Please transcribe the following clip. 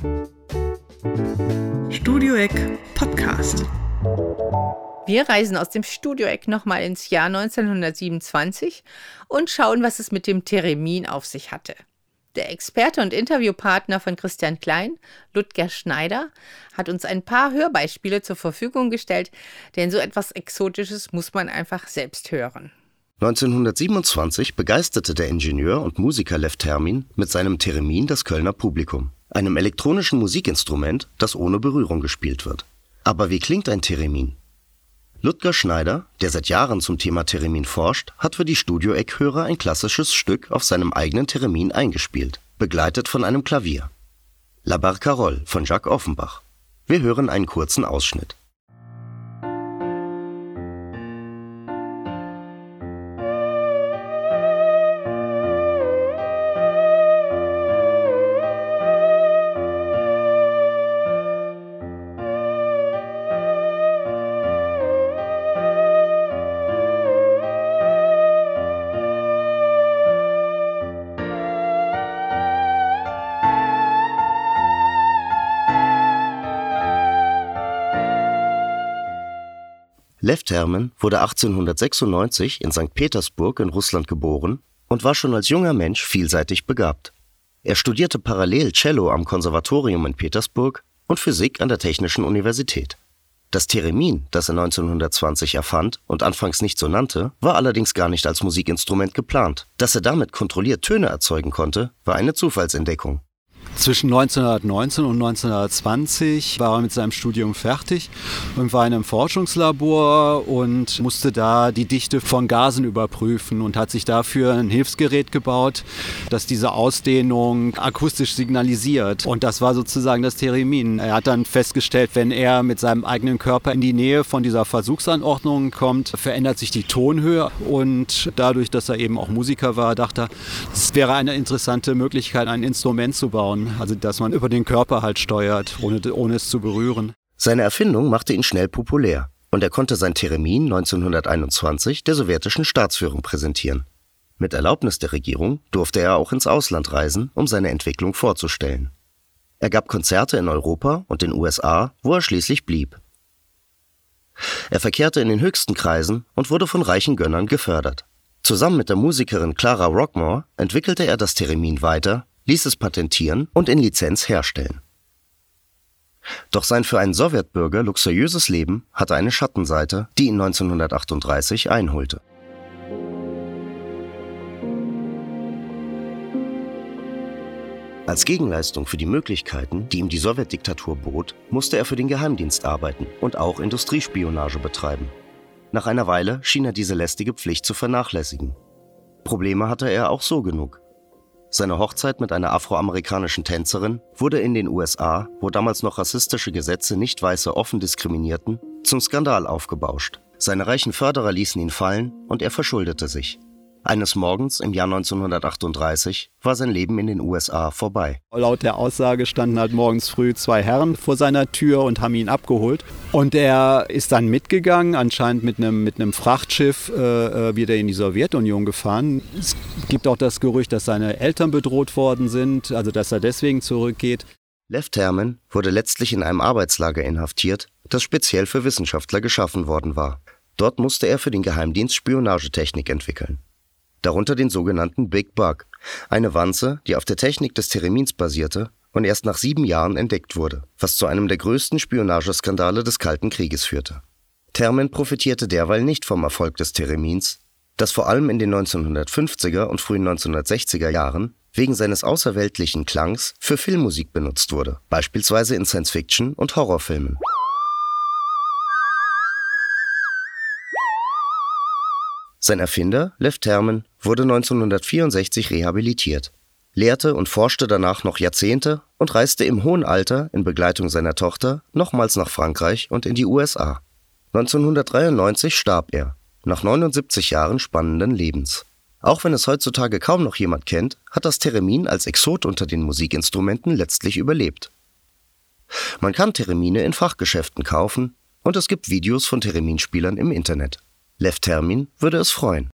Studio Eck Podcast. Wir reisen aus dem Studio Eck nochmal ins Jahr 1927 und schauen, was es mit dem Theremin auf sich hatte. Der Experte und Interviewpartner von Christian Klein, Ludger Schneider, hat uns ein paar Hörbeispiele zur Verfügung gestellt, denn so etwas Exotisches muss man einfach selbst hören. 1927 begeisterte der Ingenieur und Musiker Lev Termin mit seinem Theremin das Kölner Publikum, einem elektronischen Musikinstrument, das ohne Berührung gespielt wird. Aber wie klingt ein Theremin? Ludger Schneider, der seit Jahren zum Thema Theremin forscht, hat für die Studio Eck-Hörer ein klassisches Stück auf seinem eigenen Theremin eingespielt, begleitet von einem Klavier. La Barcarolle von Jacques Offenbach. Wir hören einen kurzen Ausschnitt. Lev Termin wurde 1896 in St. Petersburg in Russland geboren und war schon als junger Mensch vielseitig begabt. Er studierte parallel Cello am Konservatorium in Petersburg und Physik an der Technischen Universität. Das Theremin, das er 1920 erfand und anfangs nicht so nannte, war allerdings gar nicht als Musikinstrument geplant. Dass er damit kontrolliert Töne erzeugen konnte, war eine Zufallsentdeckung. Zwischen 1919 und 1920 war er mit seinem Studium fertig und war in einem Forschungslabor und musste da die Dichte von Gasen überprüfen und hat sich dafür ein Hilfsgerät gebaut, das diese Ausdehnung akustisch signalisiert. Und das war sozusagen das Theremin. Er hat dann festgestellt, wenn er mit seinem eigenen Körper in die Nähe von dieser Versuchsanordnung kommt, verändert sich die Tonhöhe. Und dadurch, dass er eben auch Musiker war, dachte er, es wäre eine interessante Möglichkeit, ein Instrument zu bauen. Also dass man über den Körper halt steuert, ohne es zu berühren. Seine Erfindung machte ihn schnell populär und er konnte sein Theremin 1921 der sowjetischen Staatsführung präsentieren. Mit Erlaubnis der Regierung durfte er auch ins Ausland reisen, um seine Entwicklung vorzustellen. Er gab Konzerte in Europa und den USA, wo er schließlich blieb. Er verkehrte in den höchsten Kreisen und wurde von reichen Gönnern gefördert. Zusammen mit der Musikerin Clara Rockmore entwickelte er das Theremin weiter, ließ es patentieren und in Lizenz herstellen. Doch sein für einen Sowjetbürger luxuriöses Leben hatte eine Schattenseite, die ihn 1938 einholte. Als Gegenleistung für die Möglichkeiten, die ihm die Sowjetdiktatur bot, musste er für den Geheimdienst arbeiten und auch Industriespionage betreiben. Nach einer Weile schien er diese lästige Pflicht zu vernachlässigen. Probleme hatte er auch so genug. Seine Hochzeit mit einer afroamerikanischen Tänzerin wurde in den USA, wo damals noch rassistische Gesetze Nicht-Weiße offen diskriminierten, zum Skandal aufgebauscht. Seine reichen Förderer ließen ihn fallen und er verschuldete sich. Eines Morgens im Jahr 1938 war sein Leben in den USA vorbei. Laut der Aussage standen halt morgens früh zwei Herren vor seiner Tür und haben ihn abgeholt. Und er ist dann mitgegangen, anscheinend mit einem Frachtschiff wieder in die Sowjetunion gefahren. Es gibt auch das Gerücht, dass seine Eltern bedroht worden sind, also dass er deswegen zurückgeht. Lev Termin wurde letztlich in einem Arbeitslager inhaftiert, das speziell für Wissenschaftler geschaffen worden war. Dort musste er für den Geheimdienst Spionagetechnik entwickeln. Darunter den sogenannten Big Bug, eine Wanze, die auf der Technik des Theremins basierte und erst nach 7 Jahren entdeckt wurde, was zu einem der größten Spionageskandale des Kalten Krieges führte. Termin profitierte derweil nicht vom Erfolg des Theremins, das vor allem in den 1950er und frühen 1960er Jahren wegen seines außerweltlichen Klangs für Filmmusik benutzt wurde, beispielsweise in Science-Fiction- und Horrorfilmen. Sein Erfinder, Lev Termin, wurde 1964 rehabilitiert, lehrte und forschte danach noch Jahrzehnte und reiste im hohen Alter in Begleitung seiner Tochter nochmals nach Frankreich und in die USA. 1993 starb er, nach 79 Jahren spannenden Lebens. Auch wenn es heutzutage kaum noch jemand kennt, hat das Theremin als Exot unter den Musikinstrumenten letztlich überlebt. Man kann Theremine in Fachgeschäften kaufen und es gibt Videos von Thereminspielern im Internet. Lev Termin würde es freuen.